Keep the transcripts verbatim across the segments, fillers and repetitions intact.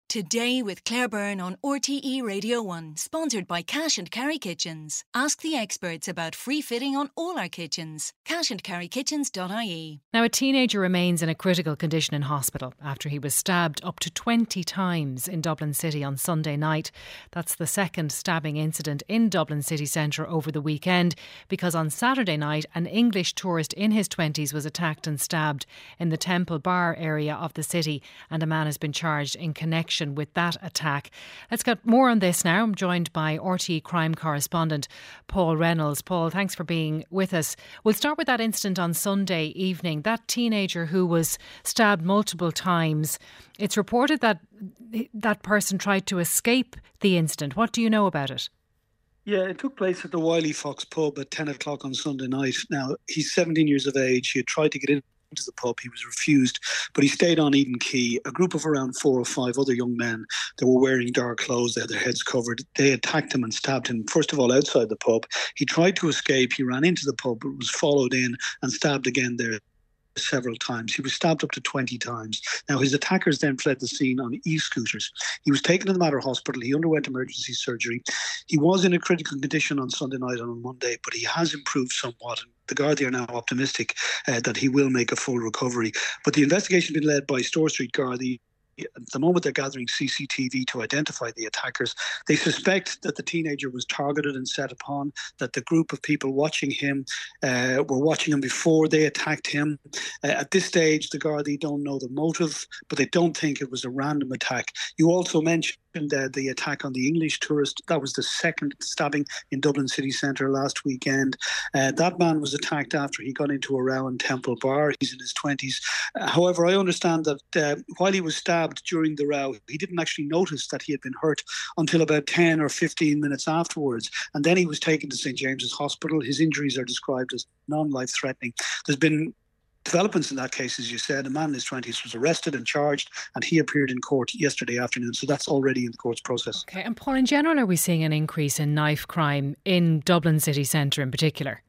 Today with Claire Byrne on R T E Radio one, sponsored by Cash and Carry Kitchens. Ask the experts about free fitting on all our kitchens. cash and carry kitchens dot I E. Now, a teenager remains in a critical condition in hospital after he was stabbed up to twenty times in Dublin City on Sunday night. That's the second stabbing incident in Dublin city centre over the weekend, because on Saturday night an English tourist in his twenties was attacked and stabbed in the Temple Bar area of the city, and a man has been charged in connection with that attack. Let's get more on this now. I'm joined by R T E crime correspondent Paul Reynolds. Paul, thanks for being with us. We'll start with that incident on Sunday evening, that teenager who was stabbed multiple times. It's reported that that person tried to escape the incident. What do you know about it? Yeah, it took place at the Wiley Fox pub at ten o'clock on Sunday night. Now, he's seventeen years of age. He had tried to get in into the pub. He was refused, but he stayed on Eden Quay. A group of around four or five other young men, they were wearing dark clothes, they had their heads covered. They attacked him and stabbed him, first of all, outside the pub. He tried to escape. He ran into the pub, but was followed in and stabbed again there several times. He was stabbed up to twenty times. Now, his attackers then fled the scene on e-scooters. He was taken to the Mater Hospital. He underwent emergency surgery. He was in a critical condition on Sunday night and on Monday, but he has improved somewhat. And the Gardaí are now optimistic uh, that he will make a full recovery. But the investigation has been led by Store Street Gardaí. At the moment, they're gathering C C T V to identify the attackers. They suspect that the teenager was targeted and set upon, that the group of people watching him uh, were watching him before they attacked him. Uh, at this stage, the Gardaí don't know the motive, but they don't think it was a random attack. You also mentioned uh, the attack on the English tourist. That was the second stabbing in Dublin city centre last weekend. Uh, that man was attacked after he got into a row in Temple Bar. He's in his twenties. Uh, however, I understand that uh, while he was stabbed during the row, he didn't actually notice that he had been hurt until about ten or fifteen minutes afterwards. And then he was taken to St James's Hospital. His injuries are described as non-life threatening. There's been developments in that case, as you said. A man in his twenties was arrested and charged, and he appeared in court yesterday afternoon. So that's already in the court's process. Okay. And Paul, in general, are we seeing an increase in knife crime in Dublin city centre in particular?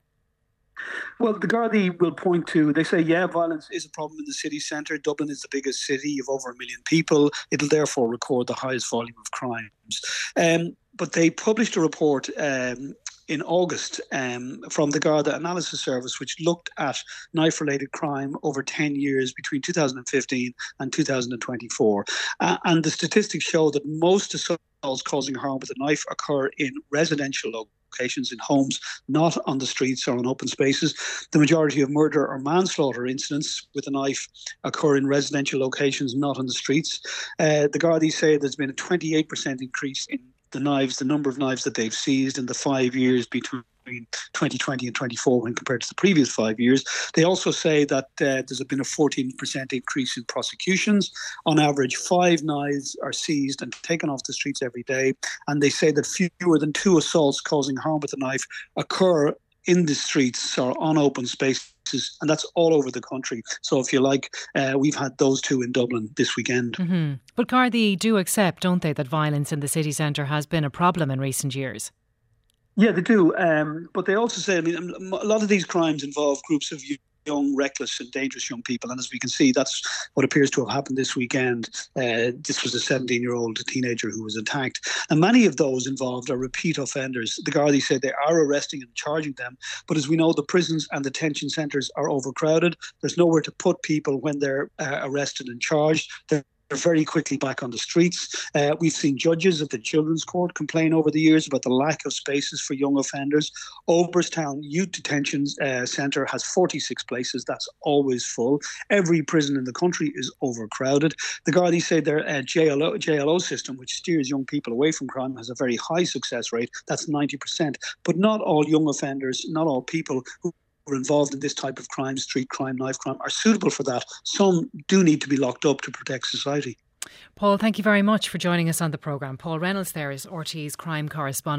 Well, the Gardaí will point to, they say, yeah, violence is a problem in the city centre. Dublin is the biggest city of over a million people. It'll therefore record the highest volume of crimes. Um, but they published a report um, in August um, from the Garda Analysis Service, which looked at knife-related crime over ten years between two thousand fifteen and two thousand twenty-four. Uh, and the statistics show that most assaults causing harm with a knife occur in residential locations. locations in homes, not on the streets or on open spaces. The majority of murder or manslaughter incidents with a knife occur in residential locations, not on the streets. Uh, the Gardaí say there's been a twenty-eight percent increase in the knives, the number of knives that they've seized in the five years between twenty twenty and twenty-four when compared to the previous five years. They also say that uh, there's been a fourteen percent increase in prosecutions. On average, five knives are seized and taken off the streets every day. And they say that fewer than two assaults causing harm with a knife occur in the streets or on open spaces. And that's all over the country. So if you like, uh, we've had those two in Dublin this weekend. Mm-hmm. But Gardaí do accept, don't they, that violence in the city centre has been a problem in recent years? Yeah, they do. Um, but they also say, I mean, a lot of these crimes involve groups of young, reckless and dangerous young people. And as we can see, that's what appears to have happened this weekend. Uh, this was a seventeen-year-old teenager who was attacked. And many of those involved are repeat offenders. The Gardaí said they are arresting and charging them. But as we know, the prisons and detention centres are overcrowded. There's nowhere to put people when they're uh, arrested and charged. They're They're very quickly back on the streets. Uh, we've seen judges of the Children's Court complain over the years about the lack of spaces for young offenders. Oberstown Youth Detention uh, Centre has forty-six places. That's always full. Every prison in the country is overcrowded. The Gardaí say their uh, J L O, J L O system, which steers young people away from crime, has a very high success rate. That's ninety percent. But not all young offenders, not all people who are involved in this type of crime, street crime, knife crime, are suitable for that. Some do need to be locked up to protect society. Paul, thank you very much for joining us on the programme. Paul Reynolds there is R T E's crime correspondent.